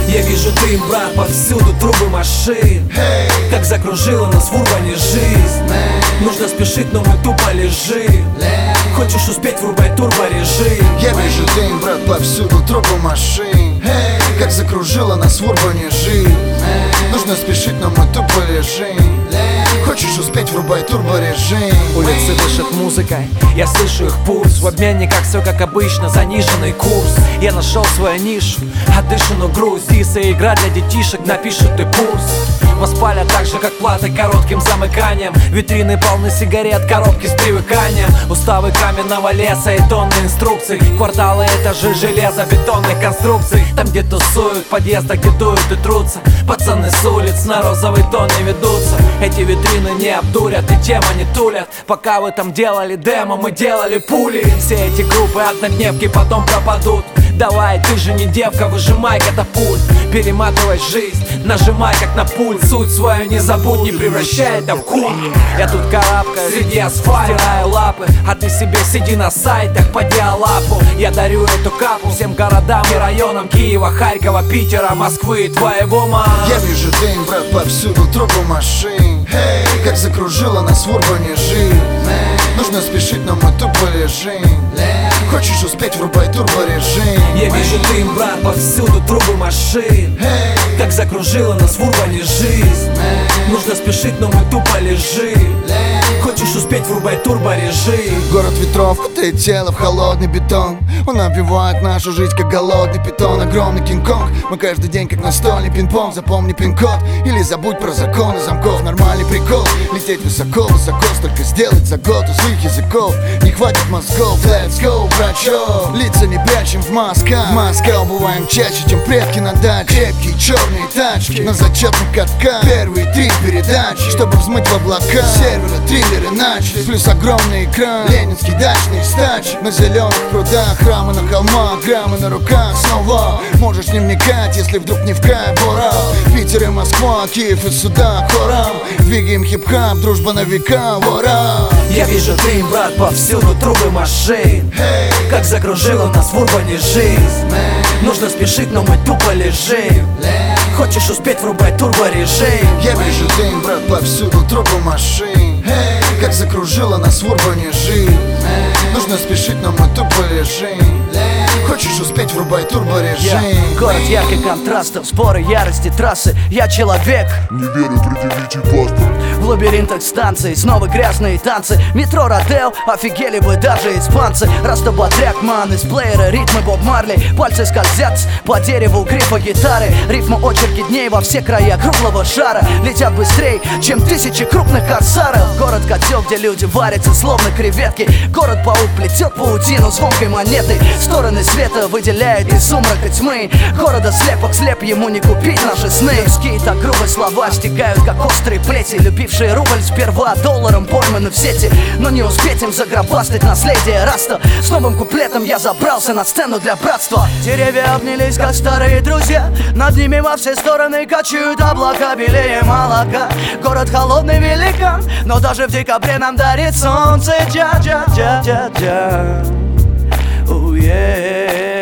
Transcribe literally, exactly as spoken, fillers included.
Я вижу дым, брат, повсюду трубы машин. Как закружила нас в урбане жизнь. Нужно спешить, но мы тупо лежим. Хочешь успеть, врубай турборежим. Я вижу дым, брат, повсюду трубы машин. Как закружила нас в урбане жизнь. Нужно спешить, но мы тупо лежим. Хочешь успеть, врубай турборежим. Улицы дышат музыкой, я слышу их пульс. В обменниках все как обычно, заниженный курс. Я нашел свою нишу, отдышанную грусть. Дисы игра для детишек, напишут и пульс. Воспалят так же, как платой, коротким замыканием. Витрины полны сигарет, коробки с привыканием. Уставы каменного леса и тонны инструкций. Кварталы, этажи железобетонных конструкций. Там, где тусуют, в подъездах, где дуют и трутся. Пацаны с улиц на розовый тон не ведутся. Эти витрины не обдурят и тема не тулят. Пока вы там делали демо, мы делали пули. Все эти группы однодневки потом пропадут. Давай, ты же не девка, выжимай катапульт. Перематывай жизнь, нажимай как на пульт. Суть свою не забудь, не превращай это в культ. Я тут карабкаюсь среди асфальта, стираю лапы. А ты себе сиди на сайтах по диалапу. Я дарю эту капу всем городам и районам Киева, Харькова, Питера, Москвы и твоего мам. Я вижу дым, брат, повсюду трубы машин. Как закружила нас в урбане жизнь. Нужно спешить, но мы тупо лежим. Хочешь успеть, врубай турборежим. Я вижу дым, брат, повсюду трубы машин. Как закружила нас в урбане жизнь. Нужно спешить, но мы тупо лежим. Хочешь успеть, врубай турборежим. Город ветров кутает тело в холодный бетон. Он обвивает нашу жизнь, как голодный питон. Огромный Кинг-Конг, мы каждый день как настольный пинг-понг. Запомни пин-код или забудь про законы замков. Нормальный прикол, лететь высоко, высоко. Столько сделать за год у своих языков. Не хватит мозгов, let's go, брачок. Лица не прячем в масках. В масках бываем чаще, чем предки на даче. Крепкие черные тачки на зачетных катках. Первые три передачи, чтобы взмыть в облака. Серверы, триллеры начались. Плюс огромный экран, ленинский дачный стач. На зеленых прудах, храмы на холмах, граммы на руках снова. Можешь не вникать, если вдруг не в край Борал. Питер и Москва, Киев и сюда хором. Двигаем хип-хап, дружба на века, вора. Я вижу дым, брат, повсюду трубы машин. Как закружила нас в урбане жизнь. Нужно спешить, но мы тупо лежим. Хочешь успеть, врубай турборежим. Я вижу дым, брат, повсюду трубы машин. Как закружила нас в урбане жизнь. Нужно спешить, но мы тупо лежим. Хочешь успеть, врубай турборежим. yeah. Город ярких контрастов, споры, ярости, трассы. Я человек, не верю, предъявите паспорт. в лабиринтах станций, снова грязные танцы. Метро, Родео, офигели бы даже испанцы. Растобатряк, ман, из плеера, ритмы Боб Марли. Пальцы скользят по дереву грифа гитары. Рифма очерки дней во все края круглого шара. Летят быстрее, чем тысячи крупных корсаров. Город котел, где люди варятся словно креветки. Город-паук плетет паутину звонкой монеты. Стороны света выделяет из сумрака тьмы. Города слепок, слеп ему не купить наши сны. Людские так грубые слова стекают, как острые плети. Любившие рубль сперва долларом пойманы в сети. Но не успеть им загробастать наследие раста. С новым куплетом я забрался на сцену для братства. Деревья обнялись, как старые друзья. Над ними во все стороны качают облака белее молока. Город холодный великан, но даже в декабре нам дарит солнце. Джа-джа-джа-джа-джа. Oh, yeah.